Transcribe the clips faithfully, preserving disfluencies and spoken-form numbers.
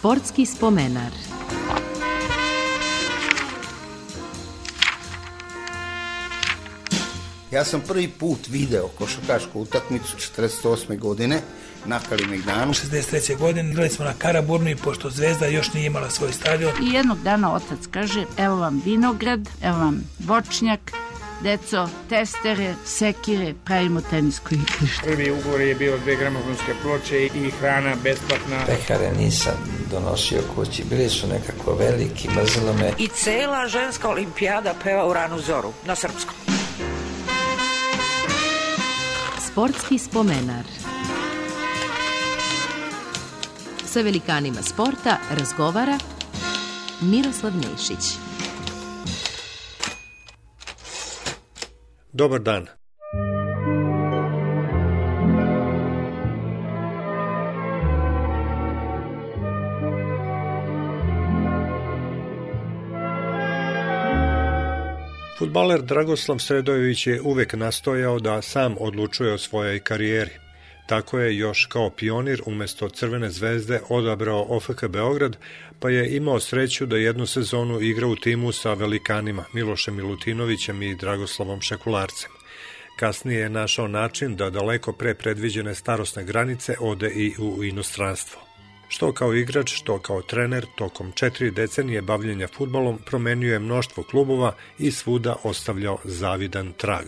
Sportski spomenar. Ja sam prvi put video košarkašku utakmicu četrdeset osme godine na Kalemegdanu. šezdeset treće godine igrali smo na Karaburmi, i pošto Zvezda još nije imala svoj stadion. I jednog dana otac kaže, evo vam vinograd, evo vam voćnjak, deco, testere, sekire, pravimo tenisko igrište. Prvi ugovor je bio dve gramofonske ploče i hrana besplatna. Pehare nisam donosio kući, bili su nekako veliki, mrzilo me. I cela ženska olimpijada peva u ranu zoru, na srpskom. Sportski spomenar. Sa velikanima sporta razgovara Miroslav Nešić. Dobar dan. Fudbaler Dragoslav Sredojević je uvek nastojao da sam odlučuje o svojoj karijeri. Tako je još kao pionir umjesto Crvene zvezde odabrao O F K Beograd, pa je imao sreću da jednu sezonu igra u timu sa velikanima Milošem Milutinovićem i Dragoslavom Šekularcem. Kasnije je našao način da daleko pre predviđene starosne granice ode i u inostranstvo. Što kao igrač, što kao trener, tokom četiri decenije bavljenja fudbalom promenio je mnoštvo klubova i svuda ostavljao zavidan trag.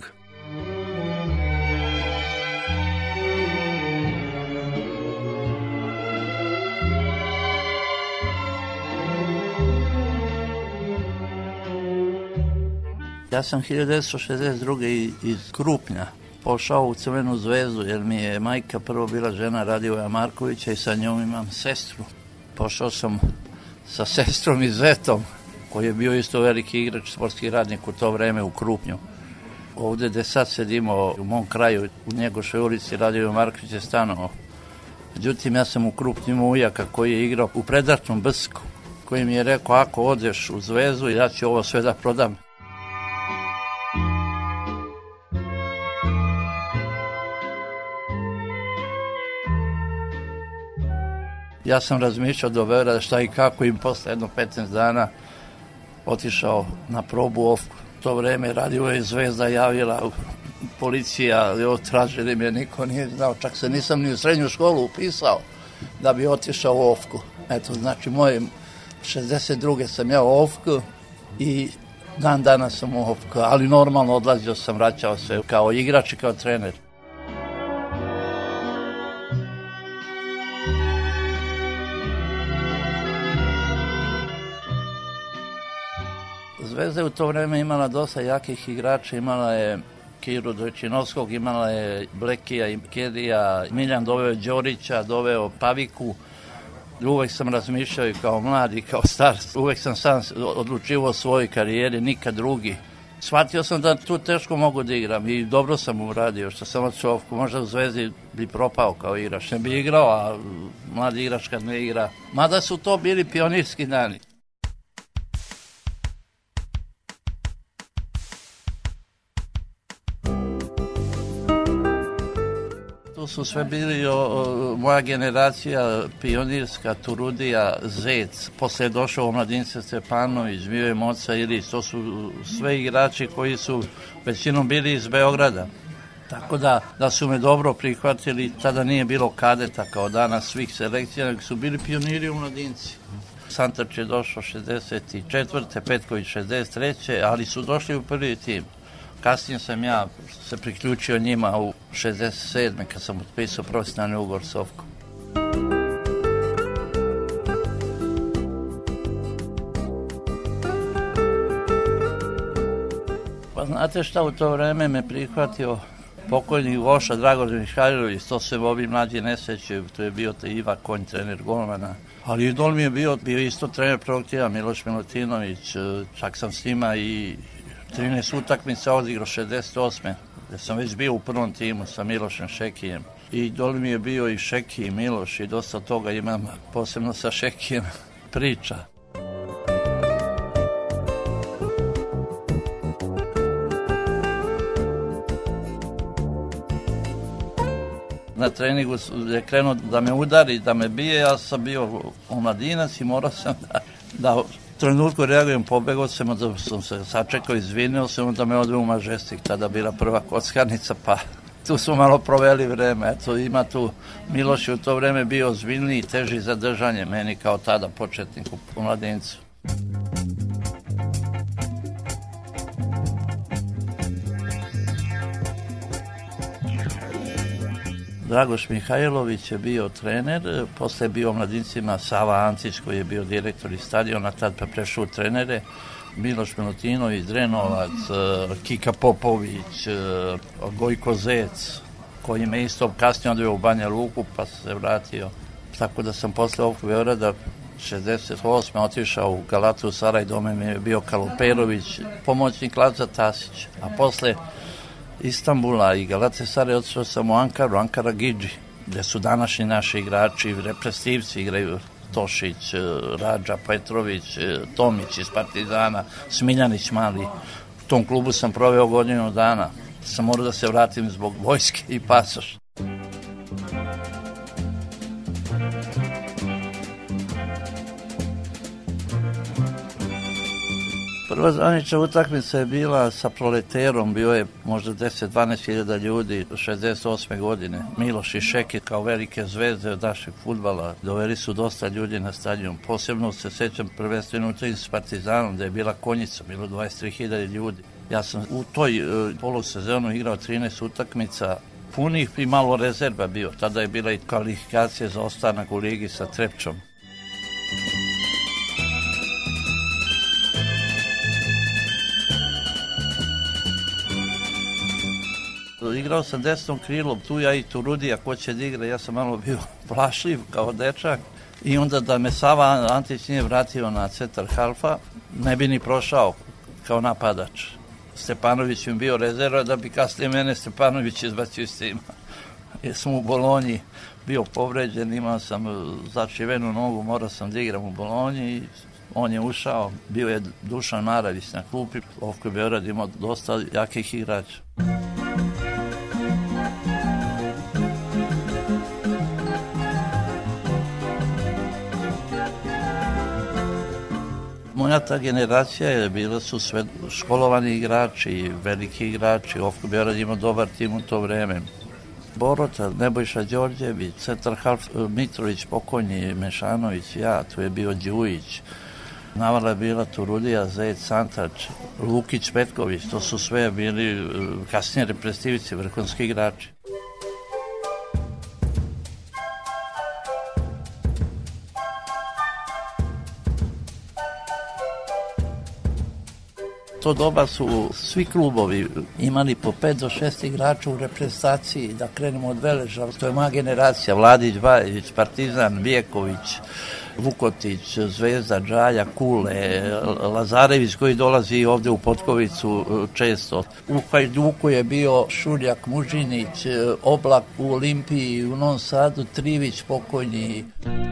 Ja sam hiljadu devetsto šezdeset druge iz Krupnja pošao u Crvenu zvezdu jer mi je majka prvo bila žena Radivoja Markovića i sa njom imam sestru. Pošao sam sa sestrom i zetom koji je bio isto veliki igrač, sportski radnik u to vreme u Krupnju. Ovdje gde sad sedimo u mom kraju, u Njegošoj ulici, Radivoja Marković je stanovao. Međutim, ja sam u Krupnju imao ujaka koji je igrao u Predačnom Bsku, koji mi je rekao, ako odeš u zvezdu, ja ću ovo sve da prodam. Ja sam razmišljao do Beograda šta i kako i posle jedno petnaest dana otišao na probu O F K. To vreme radio je Zvezda javila, policija, tražili me, niko nije znao, čak se nisam ni u srednju školu upisao da bi otišao u O F K. Eto, znači moje šezdeset druge sam ja u O F K i dan danas sam u O F K, ali normalno odlazio sam, vraćao se kao igrač i kao trener. Zvezda je u to vreme imala dosta jakih igrača, imala je Kiru Dojčinovskog, imala je Blekija i Kedija, Miljan doveo Đorića, doveo Paviku. Uvek sam razmišljao i kao mlad i kao star, uvek sam sam odlučivao o svojoj karijeri, nikad drugi. Shvatio sam da tu teško mogu da igram i dobro sam uradio, što sam otišao, možda u Zvezdi bi propao kao igrač, ne bi igrao, a mladi igrač kad ne igra. Mada su to bili pionirski dani. To su sve bili o, o, moja generacija, pionirska, Turudija, Zec, posle je došao Omladince Stepanović, bio je Moca Ilić, to su sve igrači koji su većinom bili iz Beograda. Tako da, da su me dobro prihvatili, tada nije bilo kadeta kao danas svih selekcija, nego su bili pioniri u Mladinci. Santrč je došao šezdeset četvrte Petković šezdeset treće ali su došli u prvi tim. Kasnije sam ja se priključio njima u šezdeset sedme kad sam potpisao profesionalni ugovor s O F K-om. Pa znate šta, u to vreme me prihvatio pokojni Voša Dragoljub Mihajlović, to se ovi mlađi ne sećaju, to je bio Iva Konj, trener golmana. Ali idol mi je bio, bio isto trener prvog tima, Miloš Milutinović, čak sam s njima i trinaest utakmica odigrao šezdeset osme gdje sam već bio u prvom timu sa Milošem Šekijem. I doli mi je bio i Šeki i Miloš i dosta toga imam posebno sa Šekijem priča. na treningu je krenuo da me udari, da me bije, ja sam bio omladinac i morao sam da, da u trenutku reagujem, pobegao sam, da sam se sačekao, izvinio sam da me odve u Mažestik, tada bila prva kockarnica, pa tu smo malo proveli vreme. Eto, ima tu, Miloš je u to vreme bio ozbiljniji i teži za držanje, meni kao tada početniku u mladincu. Dragoš Mihajlović je bio trener, posle je bio u mladincima Sava Ancić koji je bio direktor iz stadiona, tad pa prešao u trenere, Miloš Milutinović, Drenovac, Kika Popović, Gojko Zec, koji me isto kasnije odveo u Banja Luku pa se vratio. Tako da sam posle ovog Beograda šezdeset osme otišao u Galatu u Saraj, dome mi je bio Kaluperović, pomoćnik Laza Tasić, a posle Istanbula i Galate Saraj otišao sam u Ankaru, Ankara Gidži, gde su današnji naši igrači, represivci igraju, Tošić, Radža, Petrović, Tomić iz Partizana, Smiljanić mali. U tom klubu sam proveo godinu dana. Sam morao da se vratim zbog vojske i pasoš. Prva zvanična utakmica je bila sa Proleterom, bio je možda deset do dvanaest hiljada ljudi šezdeset osme godine. Miloš i Šeki kao velike zvezde od našeg fudbala doveli su dosta ljudi na stadion. Posebno se sećam prvenstveno utakmice s Partizanom, da je bila konjica, bilo dvadeset tri hiljade ljudi. Ja sam u toj uh, polusezonu igrao trinaest utakmica punih i malo rezerva bio. Tada je bila i kvalifikacija za ostanak u ligi sa Trepčom. Igrao sam desnom krilom, tu ja i Turudija, ko će da igra, ja sam malo bio plašljiv kao dečak i onda da me Sava Antić nije vratio na centar halfa, ne bi ni prošao kao napadač. Stepanović mi bio rezerva da bi kasnije mene Stepanović izbacio iz tima. Jer sam u Bolonji bio povređen, imao sam začivenu nogu, morao sam da igram u Bolonji i on je ušao, bio je Dušan Maravić na klupi, ovdje Beograd imao dosta jakih igrača. Moja ta generacija je bila su sve školovani igrači, veliki igrači, ovdje Beograd imao dobar tim u to vreme. Borota, Nebojša Đorđević, centar half Mitrović, pokojni, Mešanović, ja, tu je bio Đujić. Navala je bila Turudija, Zec, Santač, Lukić, Petković, to su sve bili kasnije reprezentativci, vrhunski igrači. To doba su svi klubovi imali po pet do šest igrača u reprezentaciji, da krenemo od Veleža, to je moja generacija, Vladić, Bajević, Partizan, Vijeković, Vukotić, Zvezda, Džalja, Kule, Lazarević koji dolazi ovde u Potkovicu često. U Hajduku je bio Šuljak, Mužinić, Oblak u Olimpiji, u Novom Sadu, Trivić, pokojni.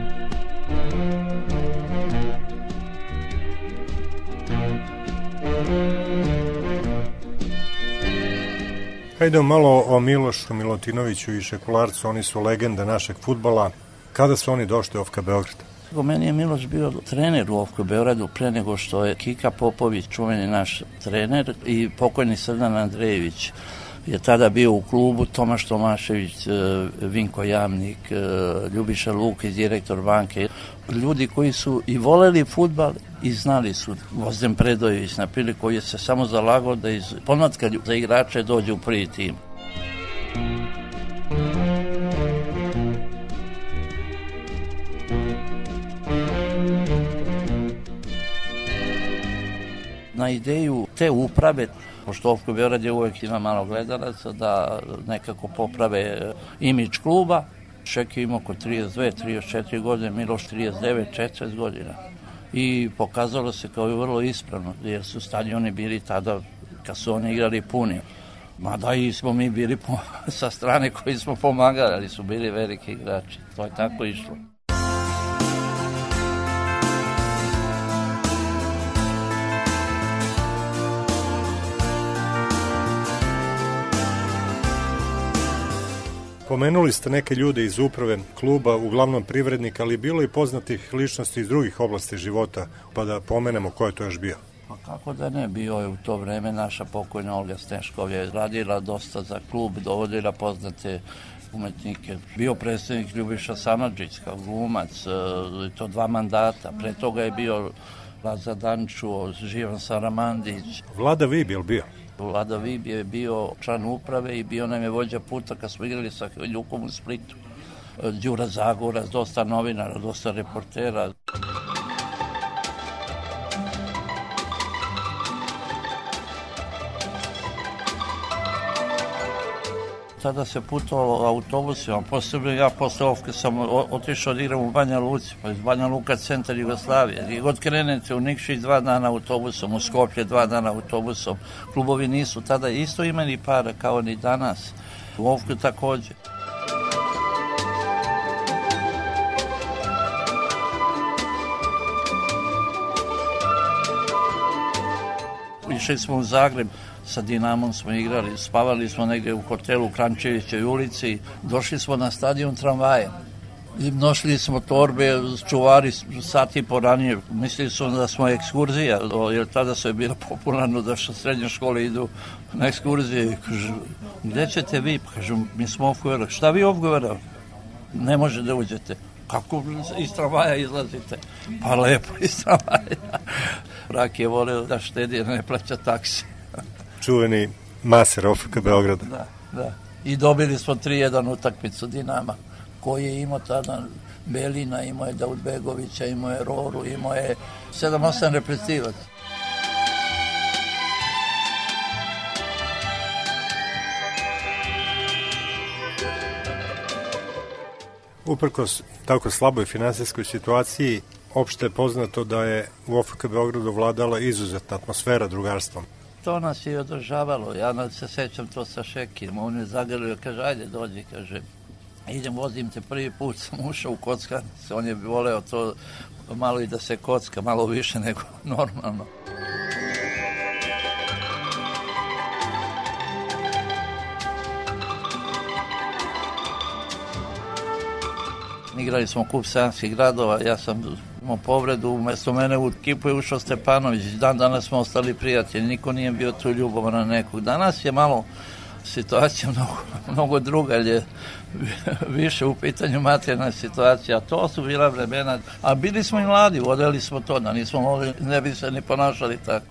Hajde malo o Milošu Milutinoviću i Šekularcu, oni su legenda našeg fudbala. Kada su oni došli u O F K Beograd? Meni je Miloš bio trener u O F K Beogradu pre nego što je Kika Popović, čuveni naš trener, i pokojni Srdan Andrejević je tada bio u klubu, Tomaš Tomašević, Vinko Jamnik, Ljubiša Lukić, direktor banke. Ljudi koji su i voleli fudbal i znali su. Gvozden Predojević, na primjer, koji je se samo zalagao da iz podmlatka za igrače dođe u prvi tim. Na ideju te uprave, pošto O F K Beograd je uvek ima malo gledalaca, da nekako poprave imidž kluba. Šeki ima oko trideset dve trideset četiri godine, Miloš trideset devet četrdeset godina. I pokazalo se kao i vrlo ispravno, jer su stadioni bili tada, kad su oni igrali puni. Mada i smo mi bili po, sa strane koji smo pomagali, ali su bili veliki igrači. To je tako išlo. Pomenuli ste neke ljude iz uprave kluba, uglavnom privrednika, ali bilo i poznatih ličnosti iz drugih oblasti života, pa da pomenemo ko je to još bio. Pa kako da ne, bio je u to vreme naša pokojna Olga Stenškov je radila dosta za klub, dovodila poznate umetnike. Bio predstavnik Ljubiša Samardžić kao glumac, to dva mandata. Pre toga je bio Laza Dančuo, Živan Saramandić. Vlada Vib je li bio? Vlada Vib je bio član uprave i bio nam je vođa puta kad smo igrali sa Ljukom u Splitu. Đura Zagorac, dosta novinara, dosta reportera. Tada se putovalo autobusima, posebno ja posle ovke sam otišao da igram u Banja Luci, pa iz Banja Luka centar Jugoslavije. Gdje god krenete u Nikšić dva dana autobusom, u Skoplje dva dana autobusom. Klubovi nisu tada isto imali para kao ni danas. U ovku takođe. Išli smo u Zagreb, sa Dinamom smo igrali, spavali smo negdje u hotelu u Krančevićoj ulici, došli smo na stadion tramvajem i nosili smo torbe, čuvari sati po ranije, mislili smo da smo ekskurzija, jer tada su je bilo popularno da što srednje škole idu na ekskurzije i kažu, gdje ćete vi? Kažu, mi smo ovdje, šta vi ovdje? Ne može da uđete. Kako iz tramvaja izlazite? Pa lepo iz tramvaja. Rak je volio da štedi, ne plaća taksi. Čuveni maser O F K Beograda. Da, da. I dobili smo tri jedan utakmicu Dinama, koji je imao tada Belina, imao je Daudbegovića, imao je Roru, imao je sedam osam reprezentativaca. Uprkos tako slaboj finansijskoj situaciji, opšte je poznato da je u O F K Beogradu vladala izuzetna atmosfera drugarstvom. To nas je održavalo. Ja se sećam to sa Šekirom. On je zagrlio, kaže, ajde dođi, kaže, idem, vozim te, prvi put sam ušao u kockanice. On je voleo to malo i da se kocka, malo više nego normalno. Igrali smo kup sedamskih gradova, ja sam imao povredu, umjesto mene u ekipu je ušao Stepanović, dan danas smo ostali prijatelji, niko nije bio tu ljubovan na nekog. Danas je malo situacija mnogo, mnogo druga, je više u pitanju materijalna situacija, to su bila vremena, a bili smo i mladi, vodili smo to, da nismo mogli, ne bi se ni ponašali tako.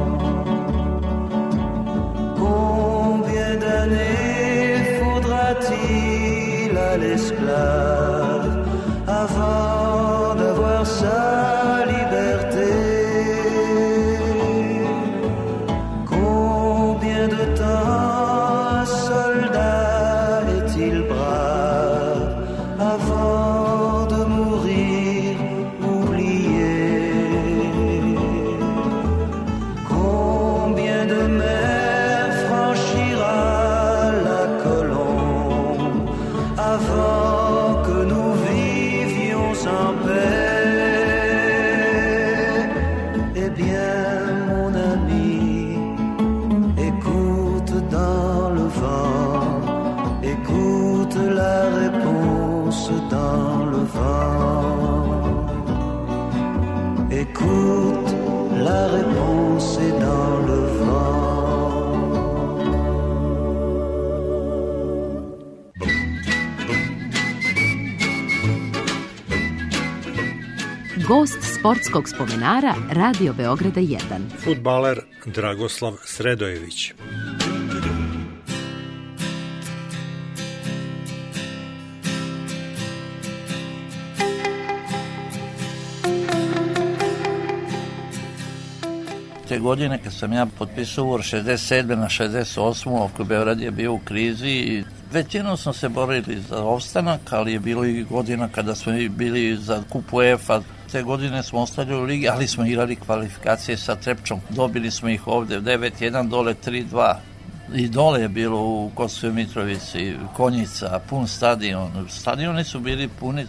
Combien d'années faudra-t-il à l'esclave avant d'avoir sa liberté. Combien de temps un soldat est-il brave avant de mourir oublié? Combien de mers franchira la colombe avant que nous vivions en paix? Eh bien, mon ami, écoute dans le vent, écoute la réponse dans le vent. Écoute, la réponse est dans le vent. Gost sportskog spomenara Radio Beograda jedan. Fudbaler Dragoslav Sredojević. Te godine kad sam ja potpisao ugovor šezdeset sedme na šezdeset osmu, oko Beograd je bio u krizi i većinom smo se borili za opstanak, ali je bilo i godina kada smo bili za kup UEFA. Te godine smo ostali u ligi, ali smo igrali kvalifikacije sa Trepčom. Dobili smo ih ovde devet jedan, dole tri dva. I dole je bilo u Kosovoj Mitrovici, Konjica, pun stadion. Stadioni su bili puni.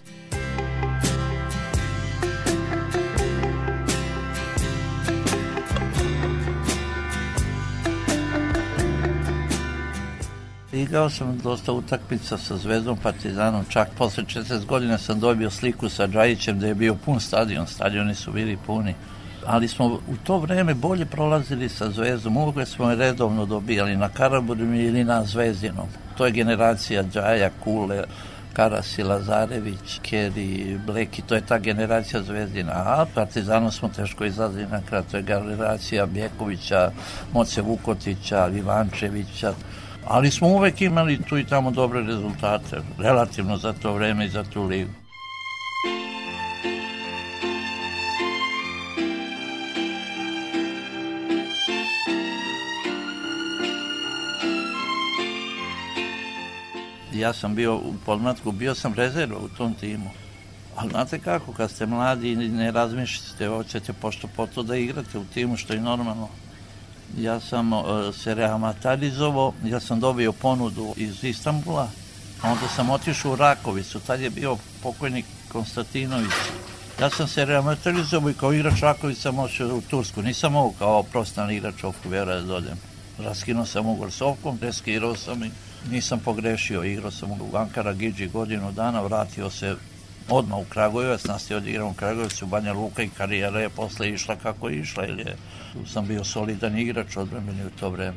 Igrao sam dosta utakmica sa Zvezdom, Partizanom, čak posle četrdeset godina sam dobio sliku sa Džajićem da je bio pun stadion, stadioni su bili puni. Ali smo u to vreme bolje prolazili sa Zvezdom, uvijek smo je redovno dobijali na Karaburmi ili na Zvezdinom. To je generacija Džaja, Kule, Karasi, Lazarević, Keri, Bleki, to je ta generacija Zvezdina. A Partizanom smo teško izlazili na kraj, to je generacija Bjekovića, Moce Vukotića, Ivančevića. Ali smo uvek imali tu i tamo dobre rezultate, relativno za to vreme i za tu ligu. Ja sam bio u podmlatku, bio sam rezerva u tom timu. Ali znate kako, kad ste mladi i ne razmišljate, hoćete pošto poto da igrate u timu, što je normalno. Ja sam uh, se reamaterizovao, ja sam dobio ponudu iz Istanbula, onda sam otišao u Rakovicu, tad je bio pokojnik Konstantinović. Ja sam se reamaterizovao i kao igrač Rakovica moćao u Tursku, nisam mogao kao profesionalni igrač Ofku Beograda da dođem. Raskinuo sam ugovor s Ofkom, reskirao sam i nisam pogrešio, igrao sam u Ankara Gidži godinu dana, vratio se odmah u Kragujevac, nastavio da igram u Kragujevcu, u Banja Luka i karijera je posle išla kako je išla, jer je, sam bio solidan igrač odbrambeni u to vreme.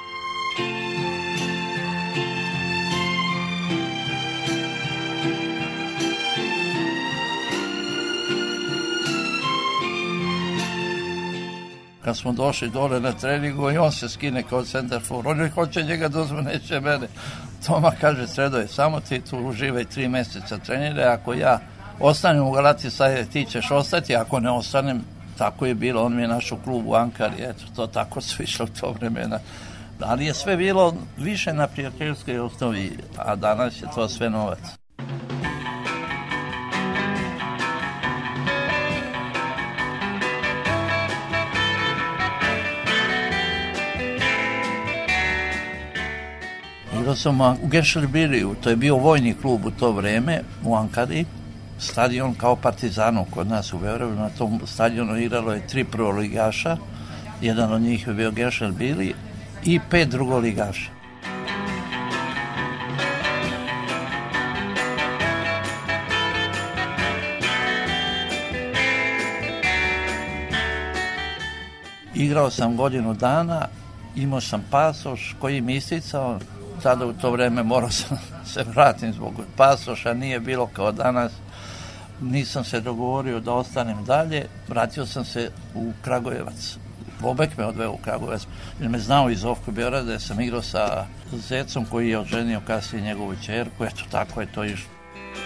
Kad smo došli dole na treningu i on se skine kao centarfor, on je hoće njega dozvo, neće mene. Toma kaže, Sredoje, samo ti tu uživaj tri meseca trenire, ako ja ostanem u Galatasaray, ti ćeš ostati, ako ne ostanem, tako je bilo, on mi je našao klub u Ankari, eto, to tako su išlo u to vremena. Ali je sve bilo više na prijateljskoj osnovi, a danas je to sve novac. Igrao sam u Genšelbiriju, to je bio vojni klub u to vreme u Ankari, stadion kao Partizanu kod nas u Beogradu. Na tom stadionu igralo je tri prvoligaša, jedan od njih je bio Genšelbiri i pet drugoligaša. Igrao sam godinu dana, imao sam pasoš koji mi isticao. Sada u to vreme morao sam se vratim zbog pasoša, nije bilo kao danas. Nisam se dogovorio da ostanem dalje, vratio sam se u Kragujevac. Bobek me odveo u Kragujevac, jer me znao iz Ofka Beograda, da sam igrao sa Zecom koji je oženio kasnije njegovu ćerku, eto tako je to išlo.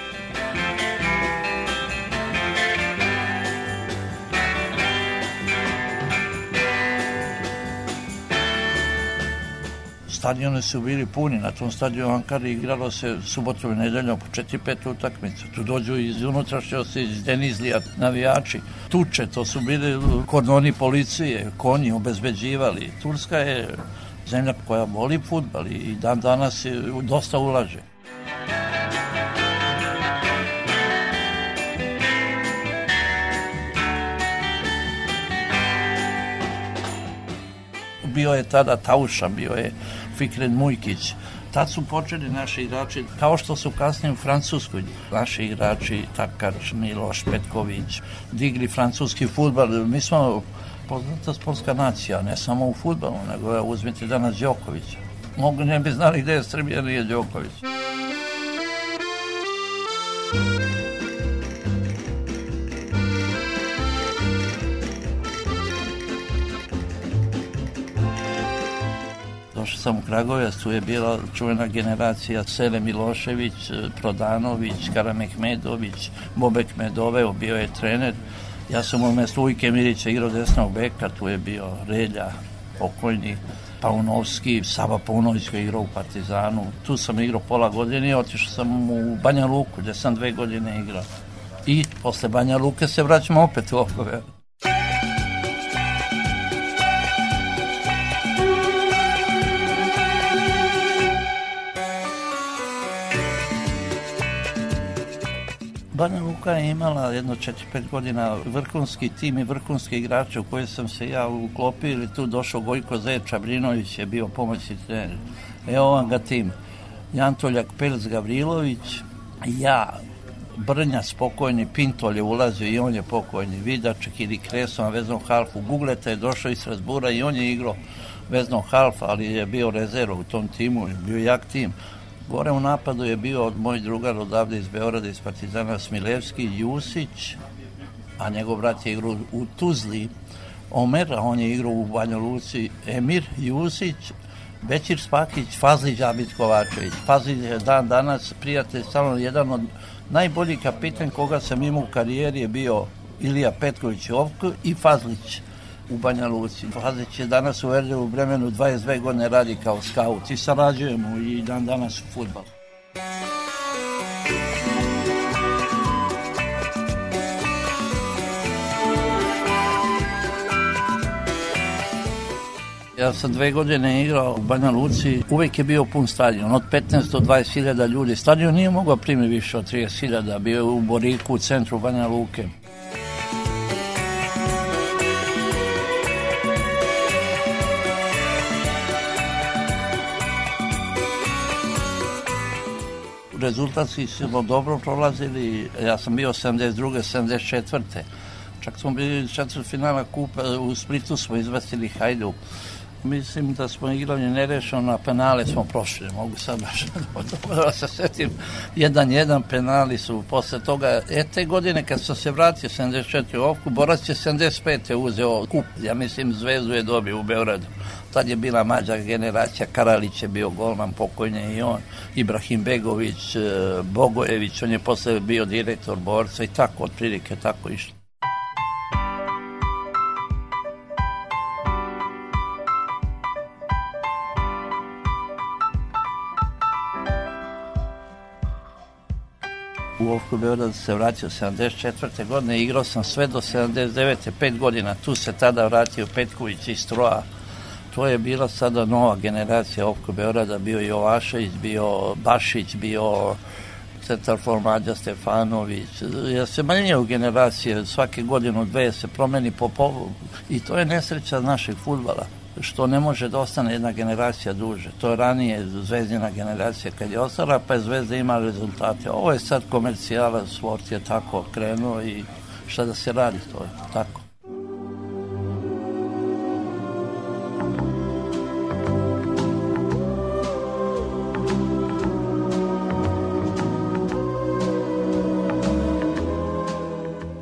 Stadioni su bili puni, na tom stadionu Ankari igralo se subotom i nedeljom po četiri pet utakmica. Tu dođu iz unutrašnjosti, iz Denizlija navijači. Tuče, to su bili kordoni policije, konji obezbeđivali. Turska je zemlja koja voli fudbal i dan danas je, dosta ulaže. Bio je tada Tauša, bio je Fikret Mujkić. Tad su počeli naši igrači, kao što su kasnije u Francuskoj, naši igrači Takač, Miloš, Petković, digli francuski fudbal. Mi smo poznata sportska nacija, ne samo u fudbalu, nego uzmite danas Đokovića. Mogu ne bi znali gde je Srbija, nije Đoković. Došao sam u Kragujevac, tu je bila čuvena generacija Sele Milošević, Prodanović, Karamehmedović, Bobek me doveo, bio je trener. Ja sam u mjestu Ujke Mirića igrao desnog beka, tu je bio Relja, pokojni, Paunovski, Sava Paunović koji je igrao u Partizanu. Tu sam igrao pola godine i otišao sam u Banja Luku, gdje sam dve godine igrao. I posle Banja Luke se vraćamo opet u Okove. Banja Luka je imala jedno četiri pet godina vrhunski tim i vrhunske igrače u koje sam se ja uklopio, ili tu došao Gojko Zec Čabrinović je bio pomoćni trener. Evo vam ga tim. Jantoljak Pelc Gavrilović, ja, Brnja spokojni, Pintol je ulazio i on je pokojni, Vidaček ili Kresom veznom halfu, Gugleta je došao iz Strasbura i on je igrao veznom halfa, ali je bio rezerva u tom timu, bio jak tim. Gore u napadu je bio moj drugar odavde iz Beograda, iz Partizana Smilevski, Jusić, a njegov brat je igrao u Tuzli, Omer, a on je igrao u Banja Luci, Emir, Jusić, Bećir Spakić, Fazlić Abid Kovačević. Fazlić je dan danas prijatelj, stalno jedan od najboljih kapitan koga sam imao u karijeri je bio Ilija Petković Jovko i Fazlić u Banja Luci. Fazlić je danas u Erdevu vremenu dvadeset dve godine radi kao skaut i sarađujemo i dan danas u fudbalu. Ja sam dve godine igrao u Banja Luci, uvijek je bio pun stadion, od petnaest do dvadeset hiljada ljudi. Stadion nije mogao primiti više od trideset hiljada, bio je u Boriku, u centru Banja Luke. Rezultatski smo dobro prolazili, ja sam bio sedamdeset druge sedamdeset četvrte Čak smo bili četvrtfinala kupa, u Splitu smo izvestili Hajduk. Mislim da smo igrali nerešeno, na penale smo prošli, mogu sad baš da se setim, jedan jedan penali su posle toga. E, te godine kad sam se vratio sedamdeset četvrte u Ofku, Borac je sedamdeset pete uzeo kup, ja mislim Zvezdu je dobio u Beogradu. Tad je bila mlađa generacija, Karalić je bio golman, pokojnje i on, Ibrahim Begović, Bogojević, on je posle bio direktor Borca i tako, otprilike tako išlo. U Ofku Beograd se vratio sedamdeset četvrte godine, igrao sam sve do sedamdeset devete pet godina, tu se tada vratio Petković iz Troa. To je bila sada nova generacija Ofku Beograda, bio Jovašević, bio Bašić, bio centar formađa Stefanović. Ja se menjaju generacije, svake godine dve se promeni po povu i to je nesreća našeg fudbala, što ne može da ostane jedna generacija duže. To je ranije Zvezdina generacija kad je ostala, pa je Zvezda ima rezultate. Ovo je sad komercijala, sport je tako krenuo i šta da se radi, to je tako.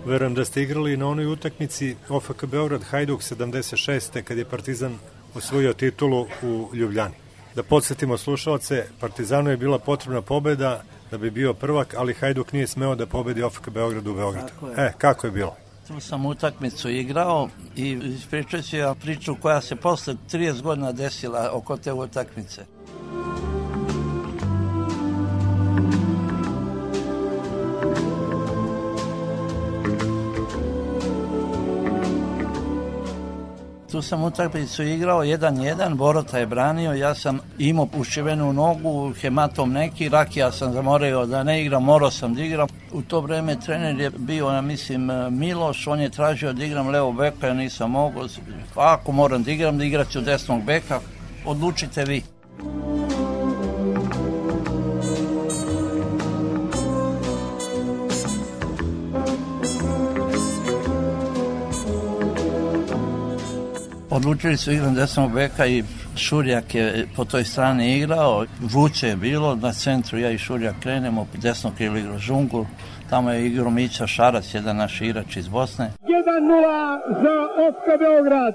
Verujem da ste igrali na onoj utakmici O F K Beograd Hajduk sedamdeset šeste kad je Partizan osvojio titulu u Ljubljani. Da podsjetimo slušalce, Partizanu je bila potrebna pobeda da bi bio prvak, ali Hajduk nije smeo da pobedi O F K Beograd u Beogradu. E, kako je bilo? Tu sam utakmicu igrao i ispričat ću ja priču koja se posle trideset godina desila oko te utakmice. Tu sam utakmicu igrao jedan jedan, Borota je branio, ja sam imao ušivenu nogu, hematom neki, Rakija sam zamorio da ne igram, morao sam da igram. U to vreme trener je bio, ja mislim, Miloš, on je tražio da igram levo beka, ja nisam mogao. Ako moram da igram, da igraću desnog beka, odlučite vi. Odlučili su igram desnog beka i Šurjak je po toj strani igrao, vruće je bilo, na centru ja i Šurjak krenemo, desno krilo igrao Žungul, tamo je igrao Mića Šarac, jedan naš igrač iz Bosne. jedan nula za O F K Beograd.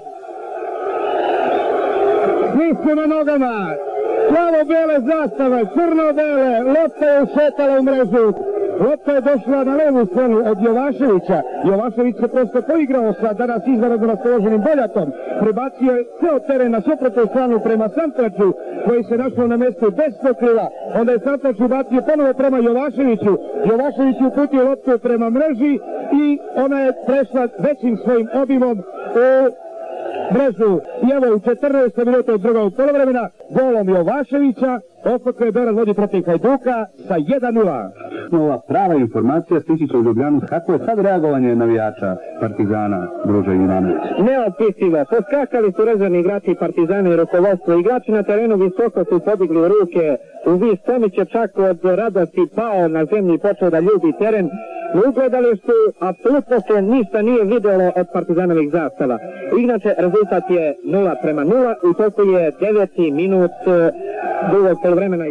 Svi su na nogama, plavo-bele zastave, crno-bele, lopta je ušetala u mrežu. Lopta je došla na levu stranu od Jovaševića. Jovašević se prosto poigrao sa danas izvanredno raspoloženim Boljatom. Prebacio je ceo teren na suprotnu stranu prema Santraču, koji se našao na mestu bez pokrila. Onda je Santrač ubacio ponovo prema Jovaševiću. Jovašević je uputio loptu prema mreži i ona je prešla većim svojim obimom u mrežu. I evo u četrnaestom minuta od drugog polovremena golom Jovaševića O F K Beograd vodi protiv Hajduka sa jedan nula. Ova prava informacija stići će u Ljubljanu. Kako je sad reagovanje navijača Partizana, Druže Ivanović? Neopisivo. Poskakali su rezervni igrači Partizana i rukovodstvo. Igrači na terenu visoko su podigli ruke. U vis Tomić je čak od radosti pao na zemlji i počeo da ljubi teren. U ugledalištu apsolutno se ništa nije vidjelo od Partizanovih zastava. Inače, rezultat je nula prema nula i toliko je deveti minut drugog poluvremena.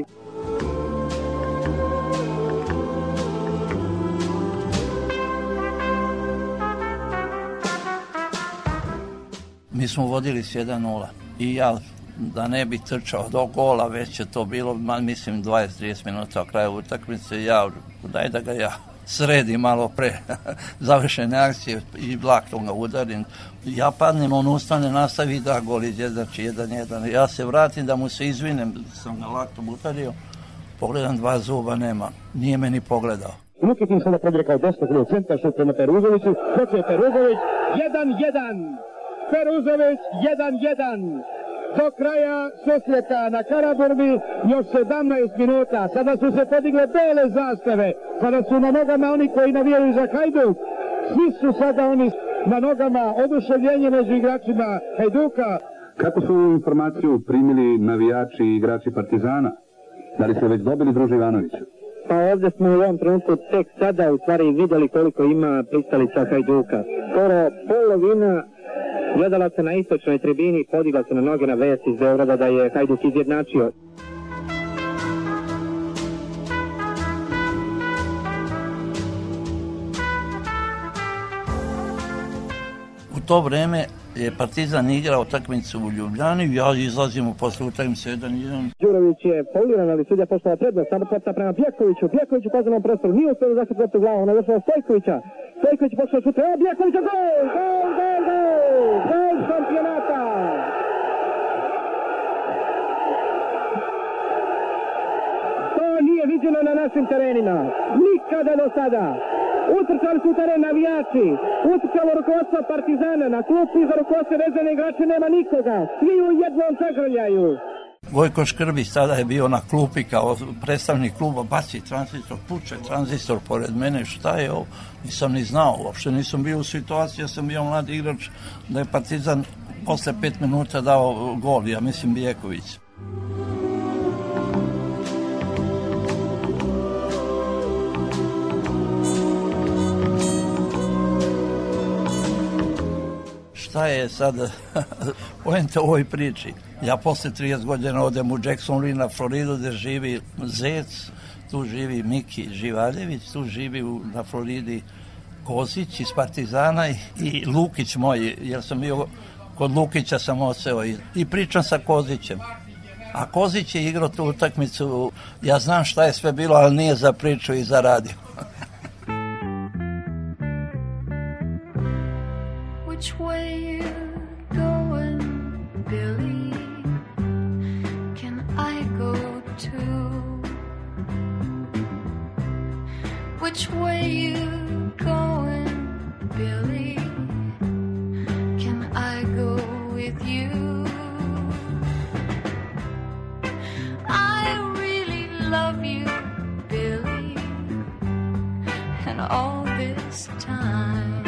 Mi smo vodili s jedan nula i ja da ne bi trčao do gola, već je to bilo, mislim, dvadeset do trideset minuta o kraju utakmice, ja daj da ga ja sredim malo pre završene akcije i laktom ga udarim. Ja padnem, on ustane, nastavi da gol iđe, znači jedan jedan. Ja se vratim da mu se izvinem, sam ga laktom udario, pogledam dva zuba, nema, nije me ni pogledao. Lukitin sada probira kao desno krilo centra, šut prema Peruzoviću, hoće Peruzović, jedan jedan. Peruzović, jedan jedan. Do kraja susreta na Karaburmi još sedamnaest minuta. Sada su se podigle bele zastave. Sada su na nogama oni koji navijaju za Hajduk. Svi su sada oni na nogama, oduševljenje među igračima Hajduka. Kako su informaciju primili navijači i igrači Partizana? Da li ste već dobili, Druže Ivanoviću? Pa ovdje smo u ovom trenutku tek sada u stvari vidjeli koliko ima pristalica Hajduka. Skoro polovina gledalaca na istočnoj tribini podigla se na noge na vest iz Beograda da je Hajduk izjednačio. U to vreme je Partizan igrao utakmicu u Ljubljani, ja izlazim posle utakmice jedan jedan. Đurović je fauliran, ali sudija poslala prednost, samo posta prema Bjekoviću, Bjeković u kaznenom prostoru, nije uspio da zaštiti loptu glavom, ona je došla Stojkovića, Stojković pošao šutra, a Bjekovića, gol, gol, gol, gol, gol šampionata! To nije viđeno na našim terenima, nikada do sada. Utrčali su teren navijači, utrčalo rukovodstvo Partizana, na klupu iza rukovodstva rezervne igrače nema nikoga, svi u jednom zagrljaju. Gojko Škrbić tada je bio na klupi kao predstavnik kluba, baci tranzistor, puče tranzistor pored mene, šta je ovo? Nisam ni znao, uopšte nisam bio u situaciji, ja sam bio mladi igrač, da je Partizan posle pet minuta dao gol, ja mislim Bijeković. Šta je sad poenta u ovoj priči? Ja posle trideset godina odem u Jacksonville na Floridu gde živi Zec, tu živi Miki Živaljević, tu živi u, na Floridi Kozić iz Partizana i, i Lukić moj, jer sam bio kod Lukića sam oseo i, i pričam sa Kozićem. A Kozić je igrao tu utakmicu, ja znam šta je sve bilo, ali nije za priču i za radio. Which way you going, Billy? Can I go too? Which way you going, Billy? Can I go with you? I really love you, Billy, and all this time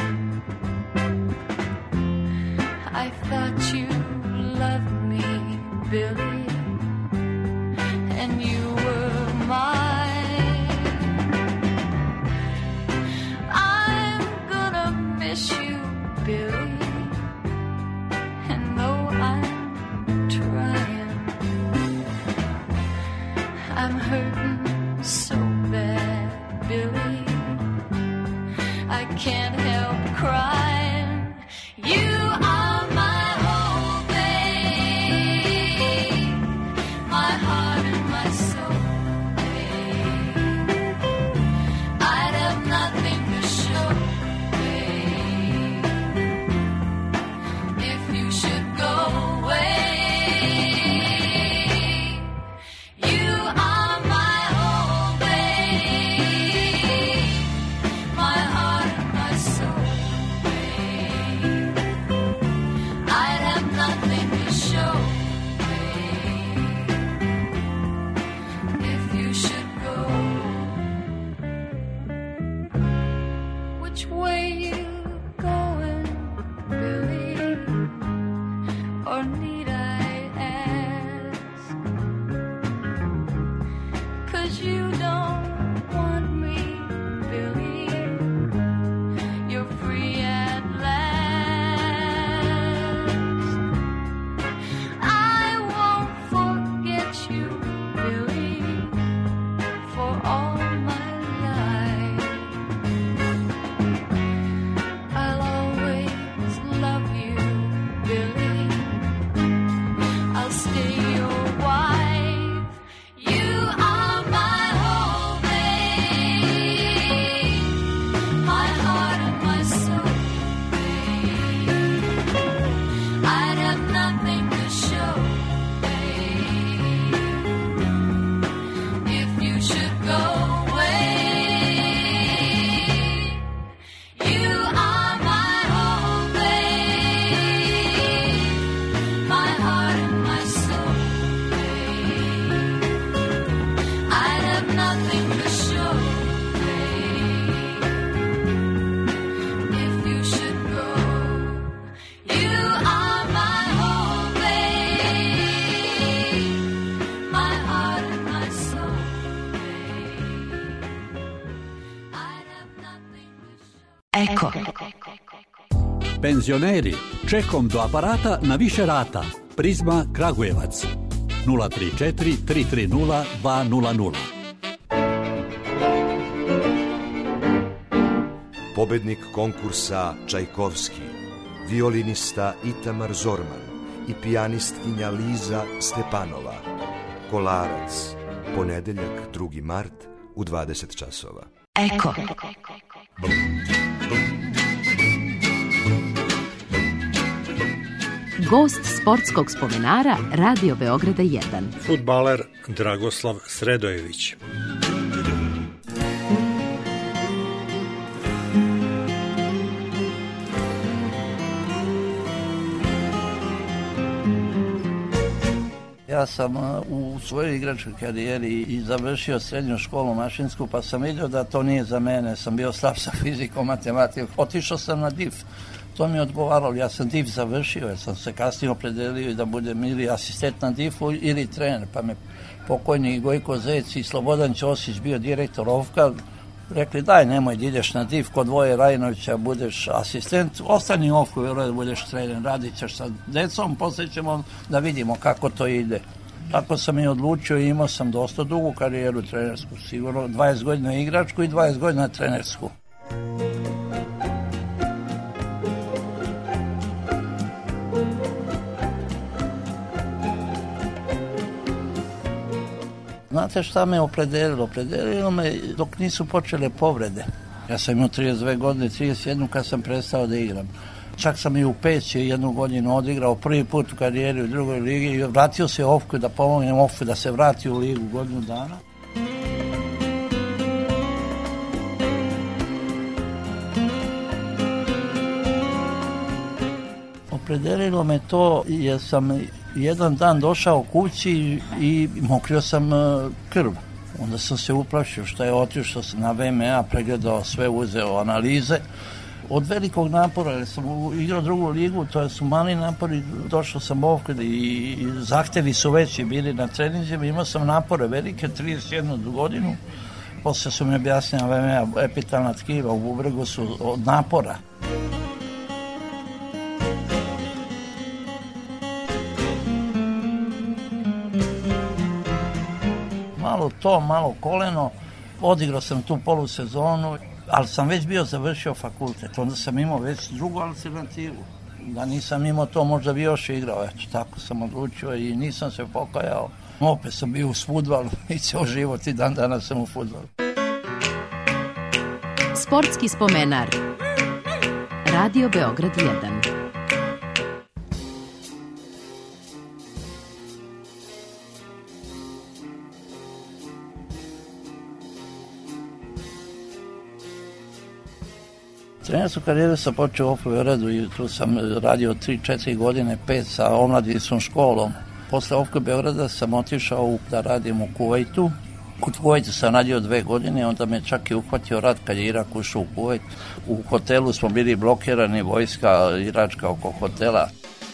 I thought you loved me, Billy, and you were mine. I'm gonna miss you, Billy, and though I'm trying, I'm hurting so bad, Billy, I can't help crying. You are my whole babe, my heart and my soul, babe. I'd have nothing to show, babe, if you should go away. You are my whole babe, my heart and my soul, babe. I'd have nothing to show, babe, if you should go. Which way you going, Billy? Or need I ask? 'Cause you don't want me, Billy. You're free at last. I won't forget you, Billy, for all my life. I'll always love you, Billy. I'll stay your wife. You are my whole babe, my heart and my soul, babe. I'd have nothing to show, babe, if you should go away. You are my whole babe, my heart and my soul, babe. I'd have nothing to show, babe, if you should go. You are my whole babe, my heart and my soul, babe. I'd have nothing to show. Eko. Penzioneri, čekom do aparata na više rata. Prizma Kragujevac. nula tri četiri tri tri nula dva nula nula. Pobednik konkursa Čajkovski, violinista Itamar Zorman i pijanistkinja Liza Stepanova. Kolarac, ponedeljak drugi mart u dvadeset časova. Eko. Gost sportskog spomenara Radio Beograda jedan. Fudbaler Dragoslav Sredojević. Ja sam u svojoj igračkoj karijeri i završio srednju školu mašinsku, pa sam vidio da to nije za mene. Sam bio slab sa fizikom, matematikom. Otišao sam na D I F. To mi je odgovaralo. Ja sam D I F završio, jer sam se kasnije opredelio i da budem ili asistent na D I F-u ili trener. Pa me pokojni Gojko Zec i Slobodan Ćosić, bio direktor Ovka, rekli daj nemoj da ideš na D I F kod Voje Rajnovića, budeš asistent, ostani u Ovku, da budeš trener, radit ćeš sa decom, poslije ćemo da vidimo kako to ide. Tako sam i odlučio i imao sam dosta dugu karijeru trenersku, sigurno dvadeset godina igračku i dvadeset godina trenersku. znate šta me opredelilo? Opredelilo me dok nisu počele povrede. Ja sam imao trideset dve godine, trideset jednu kad sam prestao da igram. Čak sam i u Peći jednu godinu odigrao, prvi put u karijeri u drugoj ligi i vratio se Ofku da pomognem Ofku da se vrati u ligu godinu dana. Opredelilo me to jer sam jedan dan došao kući i mokrio sam krv. Onda sam se uplašio šta je otišao sam na V M A, pregledao sve, uzeo analize. Od velikog napora, jer sam igrao drugu ligu, to su mali napori, došao sam ovdje i zahtevi su veći bili na treninzima, imao sam napore velike, trideset jednu godinu. Poslije su mi objasnili V M A, epitalna tkiva u bubregu su od napora. Malo to, malo koleno, odigrao sam tu polusezonu, ali sam već bio završio fakultet, onda sam imao već drugu alternativu. Da nisam imao to, možda bi još igrao, eto, tako sam odlučio i nisam se pokajao. Opet sam bio u fudbalu i cijel život i dan danas sam u fudbalu. Sportski spomenar. Radio Beograd jedan. Trenersku karijeru sam počeo u Beogradu i tu sam radio tri četiri godine, pet sa omladinskom školom. Posle Ofke Beograda sam otišao da radim u Kuvajtu. U Kuvajtu sam radio dve godine, onda me čak i uhvatio rat kad je Irak ušao u Kuvajt. U hotelu smo bili blokirani, vojska iračka oko hotela.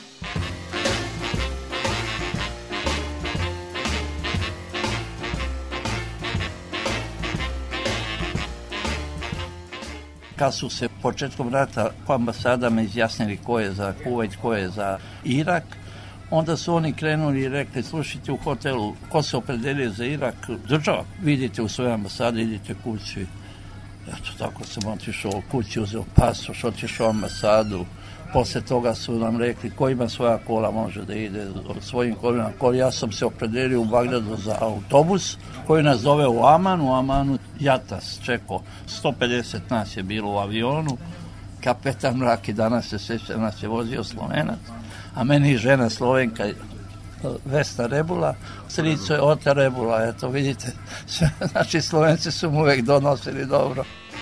Kad su se početkom rata po ambasadama izjasnili ko je za Kuvajt, ko je za Irak, onda su oni krenuli i rekli, slušajte u hotelu, ko se opredelio za Irak, država, vidite u svojoj ambasadi, idite kući. Eto, tako sam otišao kući, uzeo pasoš, otišao u ambasadu. Posle toga su nam rekli, ko ima svoja kola može da ide svojim kolima. Ja sam se opredelio u Bagdadu za autobus koji nas zove u Aman. U Amanu Jatas čekao, sto pedeset nas je bilo u avionu. Kapetan Mrak i danas se sjeća, nas je vozio Slovenac, a meni žena Slovenka Vesna Rebula, strico je Ota Rebula, eto vidite, znači Slovenci su mu uvek donosili dobro.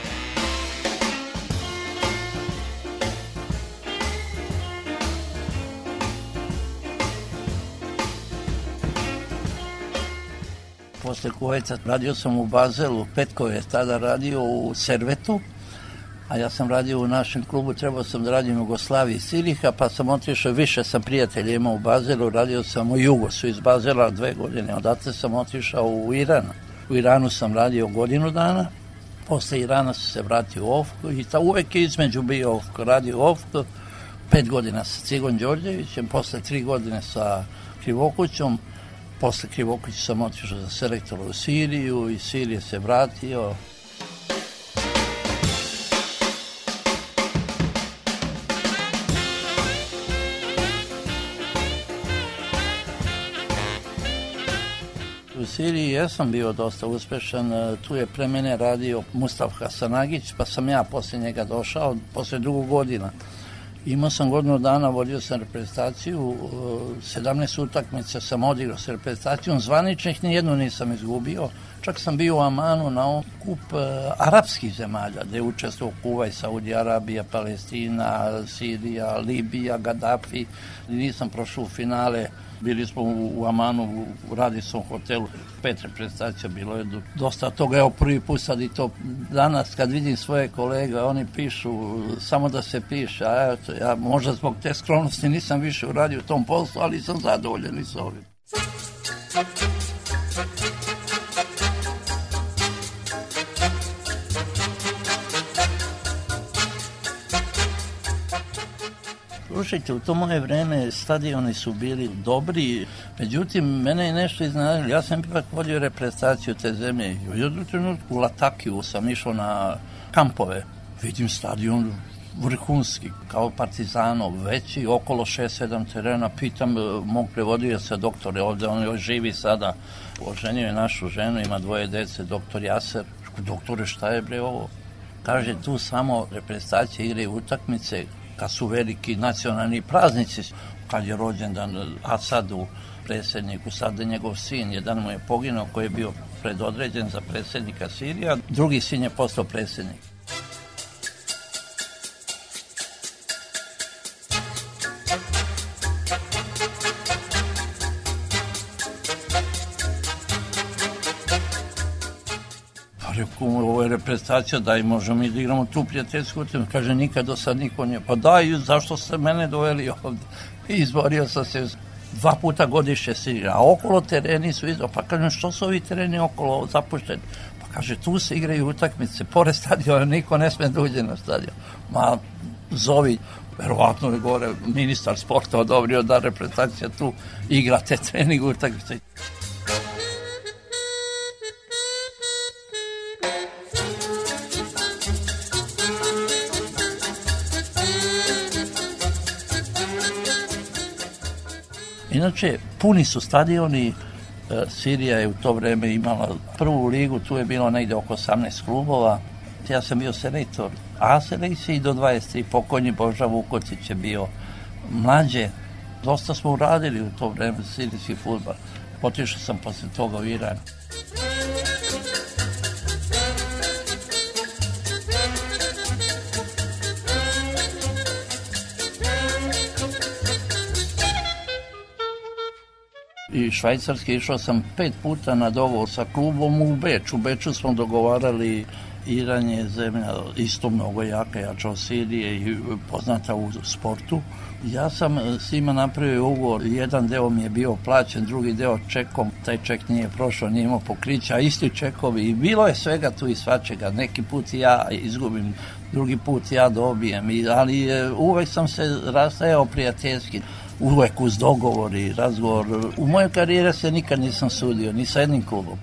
Posle Kuvajta radio sam u Bazelu, Petko je tada radio u Servetu, a ja sam radio u našem klubu, trebao sam da radim u Jugoslaviji Siriha, pa sam otišao, više sam prijatelja imao u Bazelu, radio sam u Jugosu iz Bazela dve godine, odatle sam otišao u Iran. U Iranu sam radio godinu dana, posle Irana sam se vratio u Ofku i ta uvek je između bio Ofku, radio u Ofku, pet godina sa Cigon Đorđevićem, posle tri godine sa Krivokućom. Posle Krivokuća sam otišao za selektora u Siriju, iz Sirije se vratio. U Siriji jesam bio dosta uspešan, tu je pre mene radio Mustaf Hasanagić, pa sam ja posle njega došao, posle dugo godina. Imao sam godinu dana, vodio sam reprezentaciju, sedamnaest utakmica sam odigrao sa reprezentacijom, zvaničnih nijednu nisam izgubio. Čak sam bio u Amanu na kup arapskih zemalja, gde je učestvovao Kuvajt, Saudi Arabija, Palestina, Sirija, Libija, Gaddafi. Nisam prošao u finale, bili smo u Amanu, u Radisson hotelu, pet reprezentacija, bilo je dosta toga. Evo prvi put sad i to danas kad vidim svoje kolege, oni pišu samo da se piše, a eto, ja možda zbog te skromnosti nisam više uradio u tom poslu, ali sam zadovoljan i s ovim. Slušajte, u to moje vreme stadioni su bili dobri, međutim, mene je nešto iznenadilo. Ja sam ipak vodio reprezentaciju te zemlje. U jednom trenutku u Latakiju sam išao na kampove. Vidim stadion vrhunski, kao Partizanov, veći, okolo šest sedam terena. Pitam e, mog prevodioca, doktore, ovde on još živi sada, oženio je našu ženu, ima dvoje dece, doktor Jaser. Doktore, šta je bre ovo? Kaže, tu samo reprezentacije igraju utakmice, kad su veliki nacionalni praznici, kad je rođendan Asadu, predsjedniku, sad je njegov sin, jedan mu je poginuo koji je bio predodređen za predsjednika Sirija, drugi sin je postao predsjednik. Ovo je reprezentacija, daj, možemo mi da igramo tu prijateljsku utakmicu. Kaže, nikad do sad niko nije. Pa daj, zašto ste mene doveli ovde? Izborio sam se, dva puta godišnje se igra, a okolo tereni su izdao. Pa kažem, što su ovi tereni okolo zapušteni? Pa kaže, tu se igraju utakmice, pored stadiona, niko ne sme da uđe na stadion. Ma, zovi, verovatno je gore ministar sporta odobrio da reprezentacija tu igra te trening utakmice. Inače, puni su stadioni, Sirija je u to vreme imala prvu ligu, tu je bilo negde oko osamnaest klubova, ja sam bio selektor A selekcije i do dvadeset tri, pokojni Boža Vukotić je bio mlađe. Dosta smo uradili u to vreme sirijski fudbal. Otišao sam posle toga u Iran. I švajcarski išao sam pet puta na dogovor sa klubom u Beču. U Beču smo dogovarali, Iran je zemlja isto mnogo jaka, jača od Sirije i poznata u sportu. Ja sam s njima napravio ugovor, jedan deo mi je bio plaćen, drugi deo čekom, taj ček nije prošao, nije imao pokrića, a isti čekovi i bilo je svega tu i svačega. Neki put ja izgubim, drugi put ja dobijem, ali uvek sam se rastajao prijateljski. Uvek uz dogovor i razgovor. U mojoj karijeri se nikad nisam sudio, ni sa jednim klubom.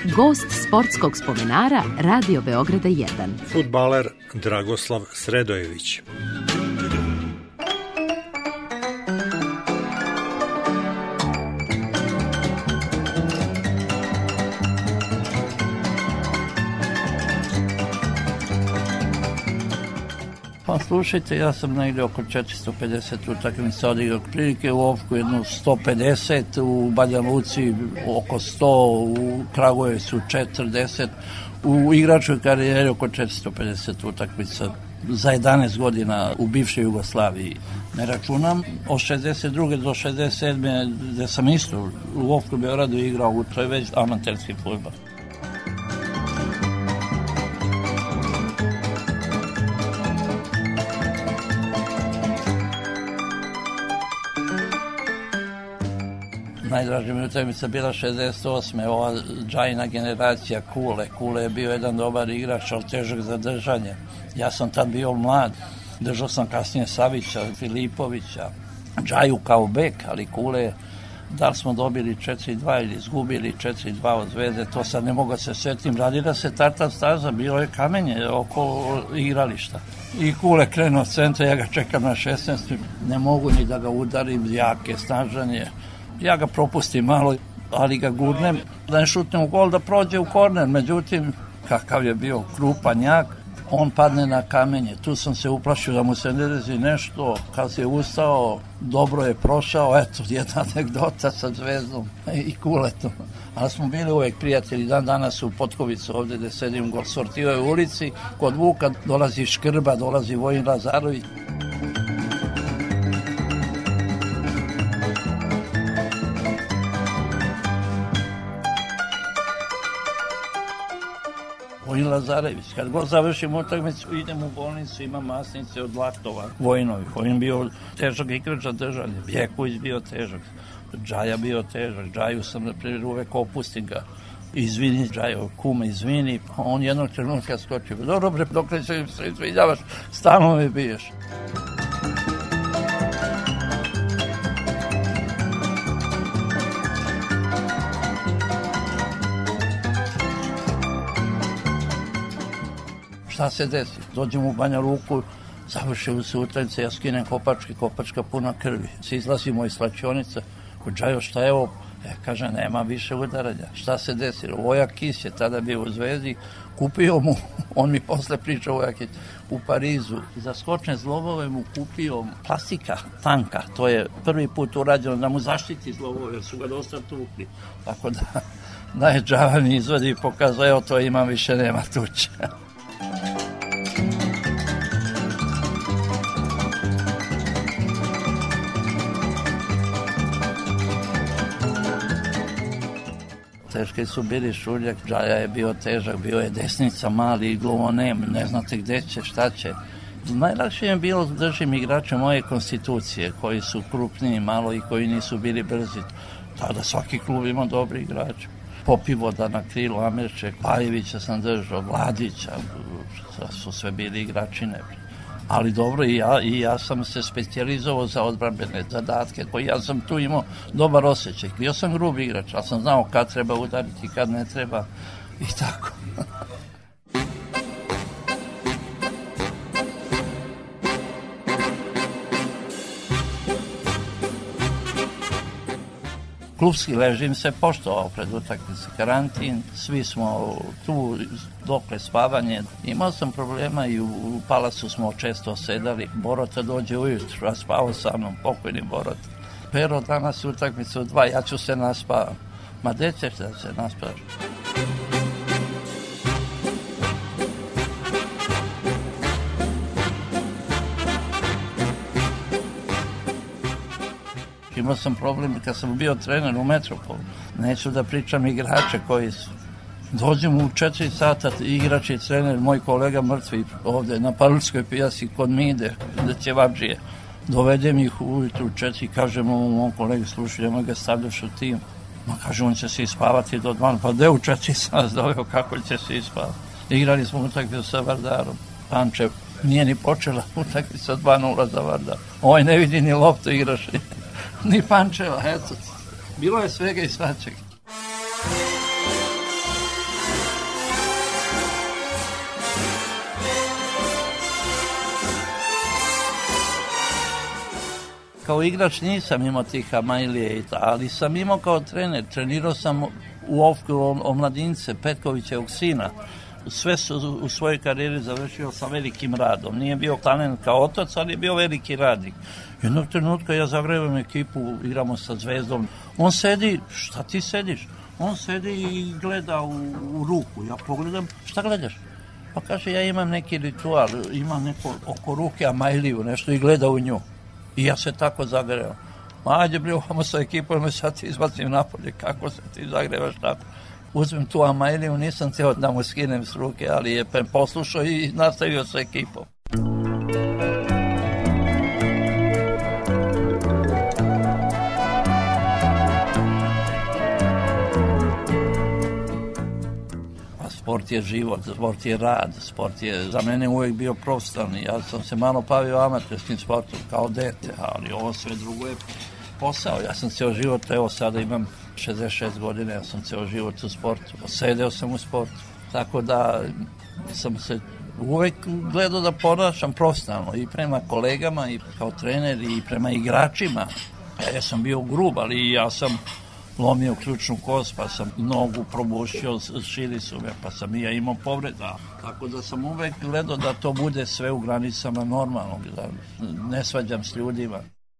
Gost sportskog spomenara Radio Beograda jedan. Fudbaler Dragoslav Sredojević. Pa slušajte, ja sam negdje oko četiristo pedeset utakmica odigrao, prilike u Ovku jedno sto pedeset, u Banja Luci oko sto, u Kragujevcu četrdeset, u igračkoj karijeri oko četiristo pedeset utakmica za jedanaest godina u bivšoj Jugoslaviji. Ne računam od šezdeset druge do šezdeset sedme gde sam isto u Ovku Beogradu igrao, to je već amaterski fudbal. Najdraža mi utakmica bila šezdeset osme ova Džajina generacija Kule. Kule je bio jedan dobar igrač, ali težak za držanje. Ja sam tad bio mlad, držao sam kasnije Savića, Filipovića, Džaju kao bek, ali Kule, da li smo dobili četiri dva ili izgubili četiri dva od Zvezde, to sad ne mogu se setim. Radila se tartan staza, bilo je kamenje oko igrališta. I Kule krenuo od centra, ja ga čekam na šesnaest, ne mogu ni da ga udarim, jake, snažan je. Ja ga propustim malo, ali ga gurnem, da ne šutnem u gol, da prođe u korner. Međutim, kakav je bio krupan, jak, on padne na kamenje. Tu sam se uplašio da mu se ne desi nešto. Kad se je ustao, dobro je prošao. Eto, jedna anegdota sa Zvezdom i Kuletom. Ali smo bili uvek prijatelji. Dan danas u Potkovicu, ovde gde sedim u Sortivoj ulici. Kod Vuka dolazi Škrba, dolazi Vojin Lazarović. Vojin Lazarević. Kad god završim utakmicu, idem u bolnicu, imam masnice od laktova. Vojinovi. Vojin bio težak igrač za držanje. Bjekuć bio težak. Džaja bio težak. Džaju sam, na primjer, uvek opustim ga. Izvini, Džajo, kume, izvini. On jednog trenutka skoči. Dobro, bre, dok ne se izvinjavaš, stalno me biješ. Šta se desi? Dođem u Banja Luku, završili se utakmice, ja skinem kopačke, kopačka puna krvi. Se izlazimo iz slačionice, kod Džajo, šta je ovo? E, kaže, nema više udaranja. Šta se desilo? Voja Kis je tada bio u Zvezdi, kupio mu, on mi posle priča Voja Kis, u Parizu, za skočne zlobove mu kupio plastika, tanka. To je prvi put urađeno da mu zaštiti zlobove, jer su ga dosta tukli. Tako da, da je Džava mi izvadi i pokazao, evo to imam, više nema tuče. Teški su bili Šuljak, Džaja je bio težak, bio je desnica, mali, gluvonem, ne znate gde će, šta će. Najlakše je bilo da držim igrače moje konstitucije, koji su krupniji malo i koji nisu bili brzi. Tada svaki klub ima dobri igrače. Popivoda na krilu, Amirček, Pajevića sam držao, Vladića, su sve bili igrači nebri. Ali dobro, i ja, i ja sam se specijalizovao za odbrambene zadatke, koji ja sam tu imao dobar osjećaj. Bio sam grub igrač, ali sam znao kad treba udariti, kad ne treba i tako. Klubski režim se poštovao pred utakmice, karantin, svi smo tu, dokle spavanje. Imao sam problema i u, u Palacu smo često sedali. Borota dođe ujutru, a spavao sa mnom, pokojni Borota. Pero danas utakmice u dva, ja ću se naspavam. Ma gde ćeš da se naspavaš? Imao sam problem kad sam bio trener u Metropolu. Neću da pričam igrače koji su. Dođem u četiri sata, igrač i trener, moj kolega mrtvi ovde na Pavlovskoj pijaci kod Mide, da će vabđije. Dovedem ih ujutru u četiri, kažem ovom mom kolegi, slušaj, nemoj ga stavljaš u tim. Ma kaže, on će se ispavati do dvana. Pa gde u četiri sata doveo, kako će se ispavati? Igrali smo utakmicu sa Vardarom. Pančev nije ni počela utakmica dva nula za Vardar. Ovaj ne vidi ni loptu, igraš ni Pančeva, eto. Bilo je svega i svačega. kao igrač nisam imao tih Amajlije, i ta, ali sam imao kao trener. Trenirao sam u Ofku omladince Petkovićevog sina. Sve su u svojoj karijeri završio sa velikim radom. Nije bio talent kao otac, ali je bio veliki radnik. Jednog trenutka ja zagrevam ekipu, igramo sa Zvezdom. On sedi, šta ti sediš? On sedi i gleda u, u ruku. Ja pogledam, šta gledaš? Pa kaže, ja imam neki ritual, imam neko oko ruke Amajliju, nešto, i gleda u nju. I ja se tako zagreo. Ajde, bre, ovamo sa ekipom, me sad ti izbacim napolje, kako se ti zagrevaš tako? Uzmem tu Amajliju, nisam htio da mu skinem s ruke, ali je poslušao i nastavio sa ekipom. Sport je život, sport je rad, sport je za mene uvijek bio profesionalni. Ja sam se malo bavio amaterskim sportom kao dete, ali ovo sve drugo je posao. Ja sam ceo život, evo sada imam šezdeset šest godina, ja sam ceo život u sportu. Sedeo sam u sportu, tako da sam se uvijek gledao da ponašam profesionalno i prema kolegama i kao trener i prema igračima. Ja sam bio grub, ali ja sam lomio ključnu kost, pa sam nogu probušio, šili su me, pa sam i ja imao povreda. Tako da sam uvek gledao da to bude sve u granicama normalnog, da ne svađam s ljudima.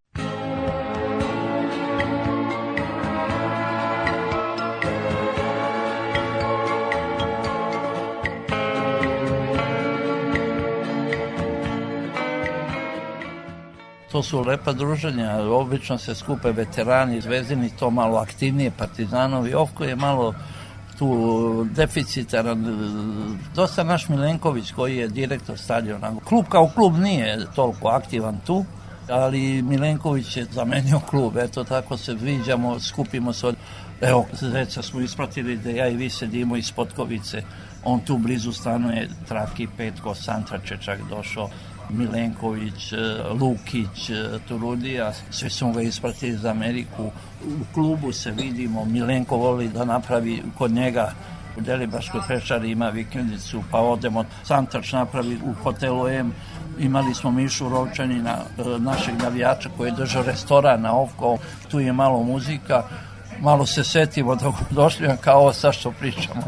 To su lepa druženja, obično se skupe veterani, Zvezdini, to malo aktivnije, Partizanovi. Ofko je malo tu deficitaran. Dosta naš Milenković, koji je direktor stadiona. Klub kao klub nije toliko aktivan tu, ali Milenković je zamenio klub. Eto, tako se viđamo, skupimo se od... Evo, zeca smo ispratili da ja i vi sedimo iz Potkovice. On tu blizu stanuje, Traki, Petko, Santrač je čak došao. Milenković, Lukić, Turudija, svi smo ga ispratili za Ameriku. U klubu se vidimo, Milenko voli da napravi kod njega u Delibaškoj pešari, ima vikendicu, pa odemo, Santrač napravi u hotelu M. Imali smo Mišu Rovčanina, našeg navijača koji je držao restoran na Ofko, tu je malo muzika, malo se setimo dok došli kao sa što pričamo.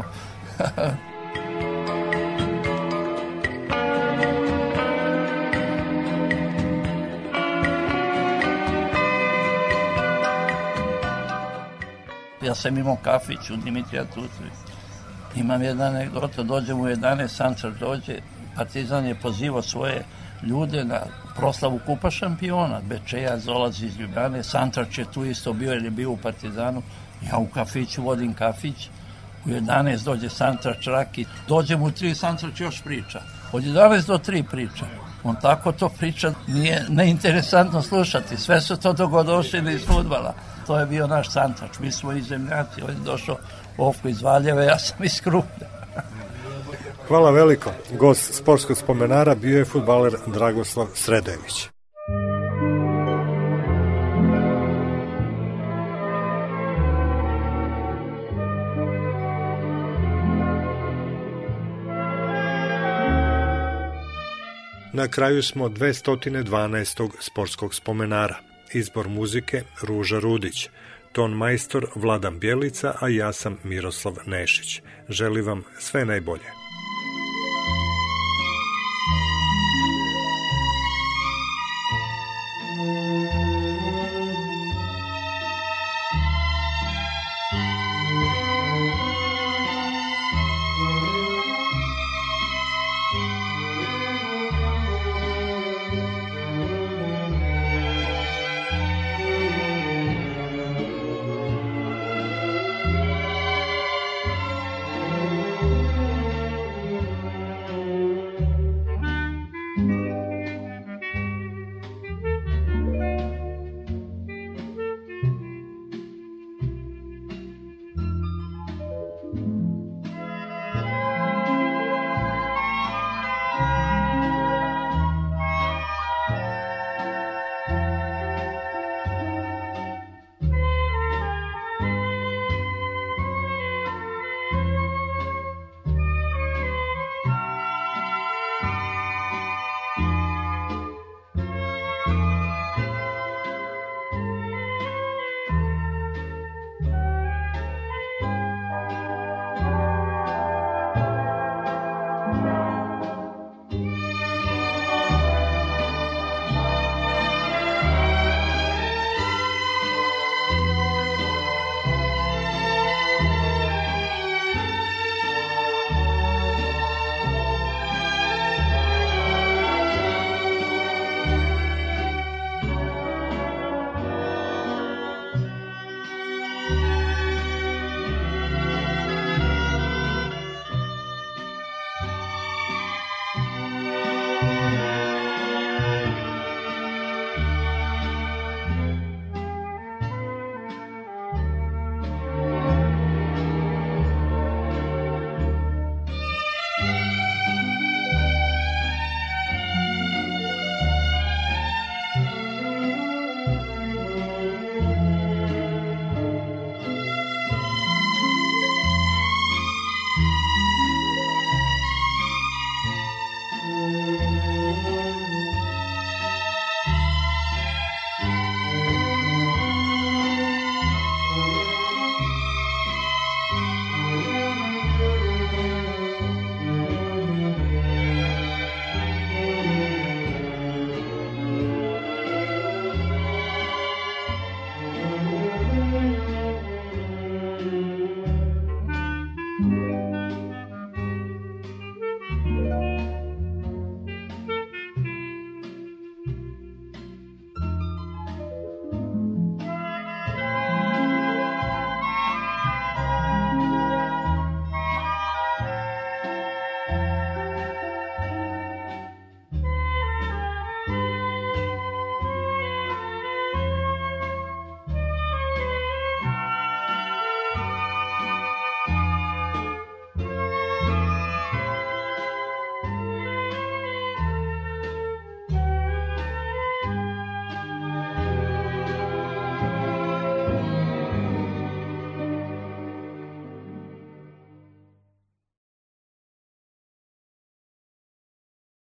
Ja sam imao kafić u Dimitrija Tutvi. Imam jedna anegdota, dođem u jedanaest, Santrač dođe, Partizan je pozivao svoje ljude na proslavu kupa šampiona. Bečejac dolazi iz Ljubljane, Santrač je tu isto bio jer je bio u Partizanu. Ja u kafiću vodim kafić, u jedanaest dođe Santrač Raki, dođem u tri, Santrač još priča. Od jedanaest do tri priča. On tako to priča, nije neinteresantno slušati, sve su to dogodošili iz fudbala. To je bio naš Santrač, mi smo iz zemljaci, on je došao Ofko iz Valjeva, ja sam iz Krupnja. Hvala veliko. Gost sportskog spomenara bio je fudbaler Dragoslav Sredojević. Na kraju smo dvesta dvanaestog sportskog spomenara. Izbor muzike Ruža Rudić, ton majstor Vladan Bjelica, a ja sam Miroslav Nešić. Želim vam sve najbolje.